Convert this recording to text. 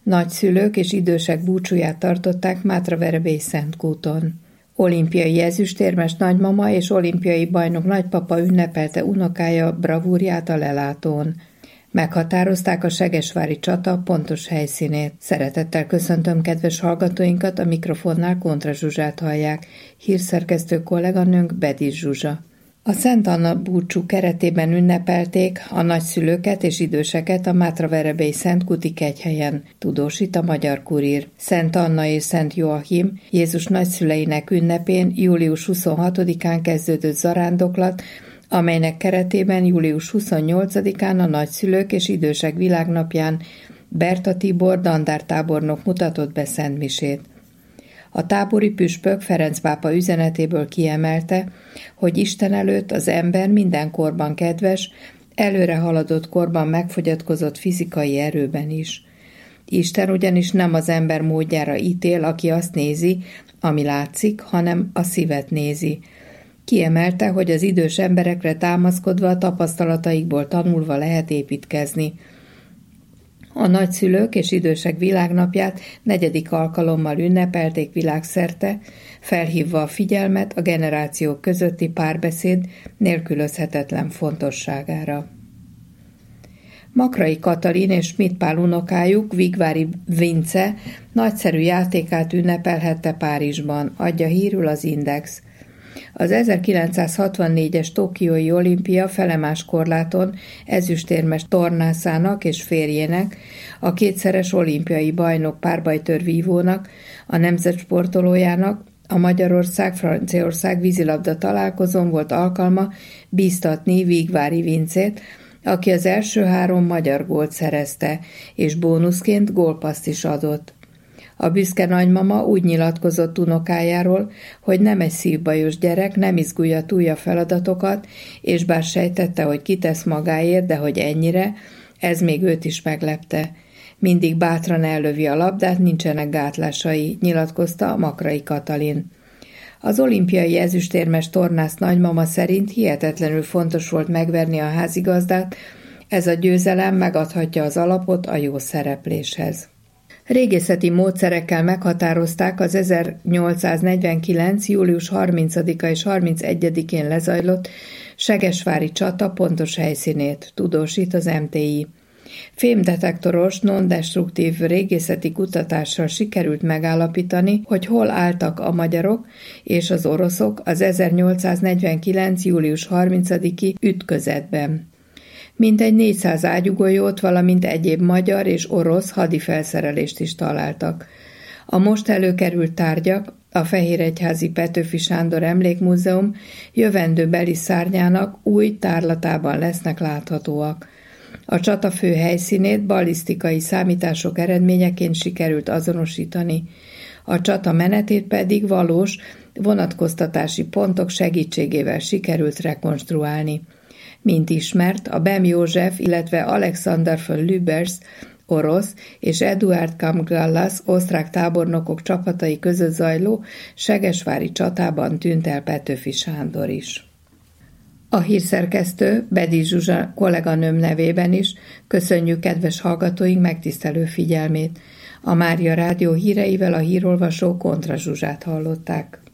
Nagyszülők és idősek búcsúját tartották Mátraverebélyi Szentkúton. Olimpiai ezüstérmes nagymama és olimpiai bajnok nagypapa ünnepelte unokája bravúrját a lelátón. Meghatározták a segesvári csata pontos helyszínét. Szeretettel köszöntöm kedves hallgatóinkat, a mikrofonnál Kontra Zsuzsát hallják, hírszerkesztő kolléganőnk Bedis Zsuzsa. A Szent Anna búcsú keretében ünnepelték a nagyszülőket és időseket a Mátraverebélyi Szentkúti kegyhelyen, tudósít a Magyar Kurír. Szent Anna és Szent Joachim Jézus nagyszüleinek ünnepén július 26-án kezdődött zarándoklat, amelynek keretében július 28-án a nagyszülők és idősek világnapján Berta Tibor dandártábornok mutatott be szentmisét. A tábori püspök Ferenc pápa üzenetéből kiemelte, hogy Isten előtt az ember minden korban kedves, előre haladott korban megfogyatkozott fizikai erőben is. Isten ugyanis nem az ember módjára ítél, aki azt nézi, ami látszik, hanem a szívet nézi. Kiemelte, hogy az idős emberekre támaszkodva a tapasztalataikból tanulva lehet építkezni. A nagyszülők és idősek világnapját 4. alkalommal ünnepelték világszerte, felhívva a figyelmet a generációk közötti párbeszéd nélkülözhetetlen fontosságára. Makrai Katalin és Schmidt Pál unokájuk, Vigvári Vince nagyszerű játékát ünnepelhette Párizsban, adja hírül az Index. Az 1964-es tokiói olimpia felemás korláton ezüstérmes tornászának és férjének, a kétszeres olimpiai bajnok párbajtőrvívónak, a nemzetsportolójának, a Magyarország-Franciaország vízilabda találkozón volt alkalma bíztatni Vigvári Vincét, aki az első 3 magyar gólt szerezte, és bónuszként gólpasszt is adott. A büszke nagymama úgy nyilatkozott unokájáról, hogy nem egy szívbajos gyerek, nem izgulja túl a feladatokat, és bár sejtette, hogy kitesz magáért, de hogy ennyire, ez még őt is meglepte. Mindig bátran ellövi a labdát, nincsenek gátlásai, nyilatkozta a Makrai Katalin. Az olimpiai ezüstérmes tornász nagymama szerint hihetetlenül fontos volt megverni a házigazdát, ez a győzelem megadhatja az alapot a jó szerepléshez. Régészeti módszerekkel meghatározták az 1849. július 30-a és 31-én lezajlott segesvári csata pontos helyszínét, tudósít az MTI. Fémdetektoros, non-destruktív régészeti kutatással sikerült megállapítani, hogy hol álltak a magyarok és az oroszok az 1849. július 30-i ütközetben. Mintegy 400 ágyúgolyót, valamint egyéb magyar és orosz hadifelszerelést is találtak. A most előkerült tárgyak a Fehéregyházi Petőfi Sándor Emlékmúzeum jövendőbeli szárnyának új tárlatában lesznek láthatóak. A csata fő helyszínét ballisztikai számítások eredményeként sikerült azonosítani. A csata menetét pedig valós vonatkoztatási pontok segítségével sikerült rekonstruálni. Mint ismert, a Bem József, illetve Alexander von Lübers orosz és Eduard Kamgallas osztrák tábornokok csapatai között zajló segesvári csatában tűnt el Petőfi Sándor is. A hírszerkesztő Bedis Zsuzsa kolléganőm nevében is köszönjük kedves hallgatóink megtisztelő figyelmét. A Mária Rádió híreivel a hírolvasó Kontra Zsuzsát hallották.